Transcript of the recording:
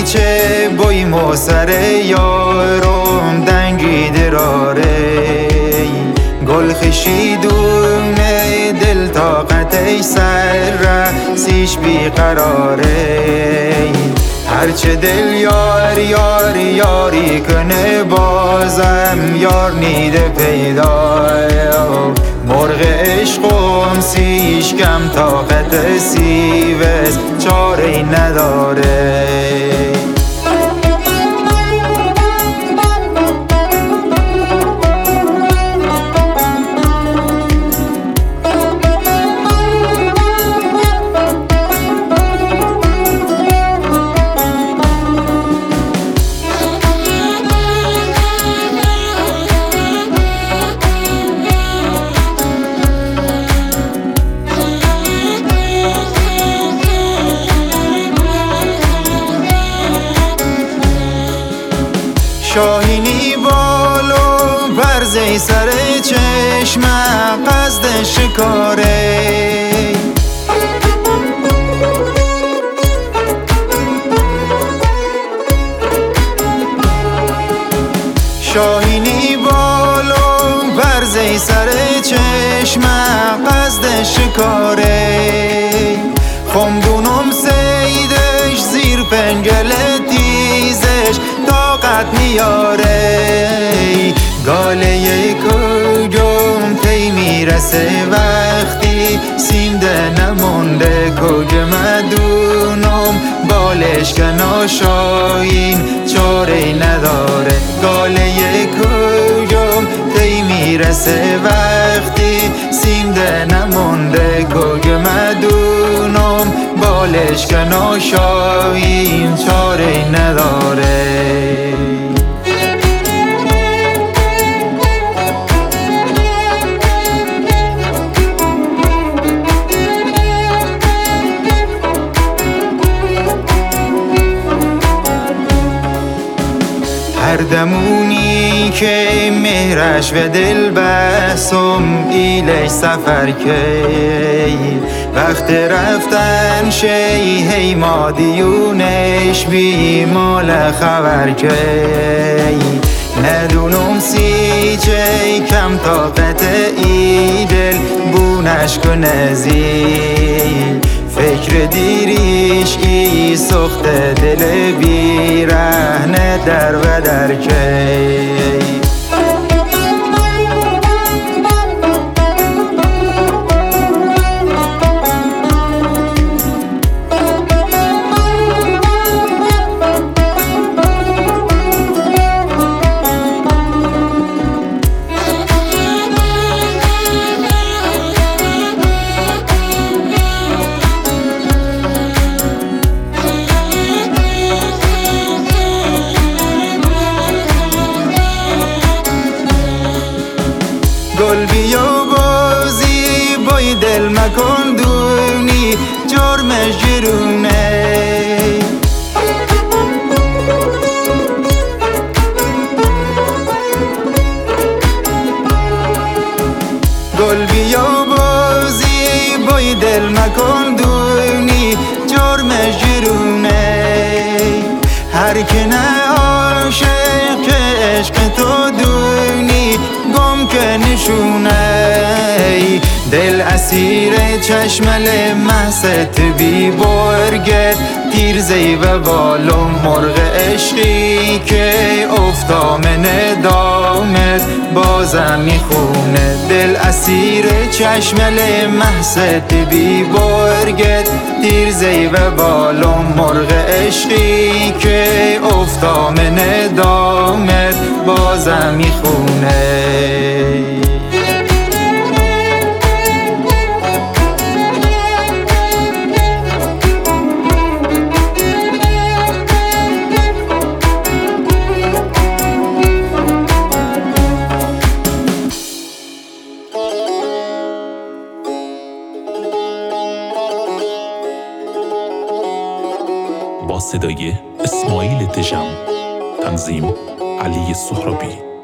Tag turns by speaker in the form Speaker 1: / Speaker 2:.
Speaker 1: چه بوی مو سر یارم دنگی دراره گل خشیدونه دل طاقت سر رسیش بیقراره هرچه دل یار یار یاری کنه بازم یار نیده پیدا مرغ عشقم سیش کم طاقت سیوز چاره نداره شاهینی بالو برزه سر چشم قصد شکاره شاهینی بالو برزه سر چشم قصد شکاره خمدونم سیدش زیر پنگل تیزش طاقت میاره گاله کجم تی میرسه وقتی سیمده نمونده کج مدونم بالش کنا شاین چاره نداره گاله کجم تی میرسه وقتی سیمده نمونده کج مدونم بالش کنا شاین چاره نداره هر دمونی که مهرش و دل بسم ایلش سفر کی وقت رفتن شی هی مادیونش بی مال خبر کی ندونم سی چه کم طاقت ای دل بونش کنه زی فکر دیریش ای سخت دل بی رهنه در و در کی گل بیا بازی بای دل مکن دونی جرمش جرونه گل بیا بازی بای دل مکن دونی جرمش جرونه هر که نه عاشق که عشق تو دونی گم که نشونه دل اسیر چشمل محست بی برگت تیر زی و بالم مرغ عشقی که افتام ندامت بازم میخونه دل اسیر چشمل محست بی برگت تیر زی و بالم مرغ عشقی که افتام ندامت بازم میخونه
Speaker 2: با صدای اسماعیل دژم، تنظیم علی سهرابی.